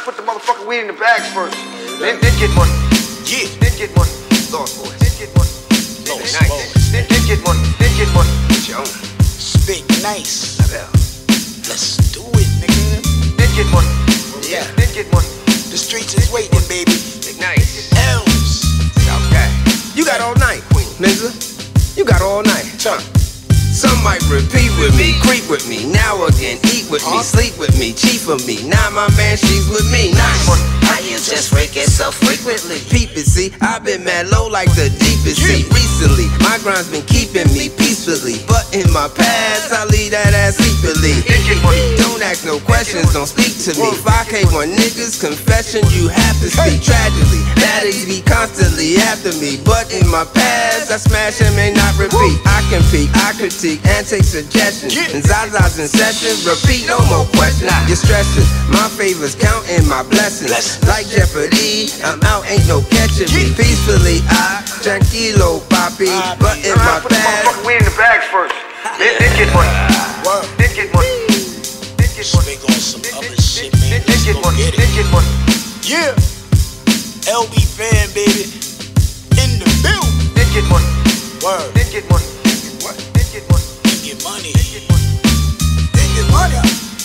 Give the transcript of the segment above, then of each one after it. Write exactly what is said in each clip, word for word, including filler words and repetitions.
put the motherfucking weed in the bags first. Then, then get money. Yeah. Then get money. Lost boys. Then get money. Low Then, smoke. then, then get money. Then get money. Get your own. Spit nice. Let's do it, nigga. Then get money. Yeah. Then get money. The streets is waiting, baby. Big nice. Elms. Okay. You got all night, Queen. Nigga. You got all night. Huh. Some might repeat with me, creep with me, now again, eat with me, sleep with me, cheat for me. Now my man, she's with me. Nice. How you just freak it so frequently? Peep it, see, I've been mad low like the deepest sea. Recently, my grind's been keeping me peacefully, but in my past, I leave that ass secretly. Don't ask no questions, don't speak to me. five K one niggas, confession you have to speak. Tragically, daddies be constantly after me, but in my past, I smash and may not repeat. I compete, I critique, and take suggestions. And Zaza's in session, repeat, no more questions. You're stressing, my favors counting my blessings. Like Jeopardy, I'm out, ain't no catching me. Peacefully, I, tranquilo, papi, but in my Put the past. motherfucking weed in the bags first. Then, then get money. Then get money. Then get money. Speak on some other shit, man. Then, then Let's get go money. get Then it. get money. Yeah. L B fan, baby. In the building. Then get money. Word. Then get money. What? Then get money. Then get money. Then get money. Then get money.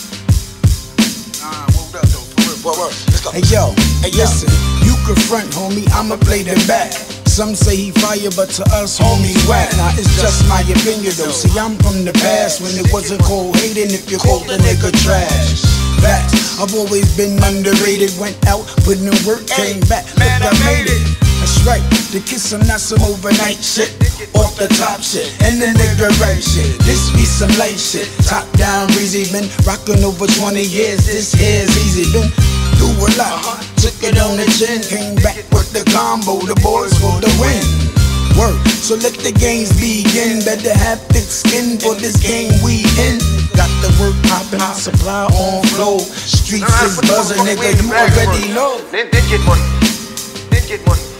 Nah, moved up though. For real. Word, word. Let's go. Hey yo, hey listen, you can front, homie, I'ma play them back. Some say he fire, but to us, homie, whack. Now it's just my opinion though. See, I'm from the past when it wasn't cold hating if you called a nigga trash. Facts, I've always been underrated. Went out, put in work, came back, look, I made it. That's right, the kiss I'm not some overnight shit. Off the top shit, and the nigga right shit. This be some light shit. Top down breezy, been rockin' over twenty years. This here's easy, been through a lot. Took it on the chin, came back with the combo. The boys for the win. Work, so let the games begin. Better have thick skin for this game we in. Got the work poppin', supply on flow. Streets is buzzin', nigga, you already know. Then, then get money. Then get money.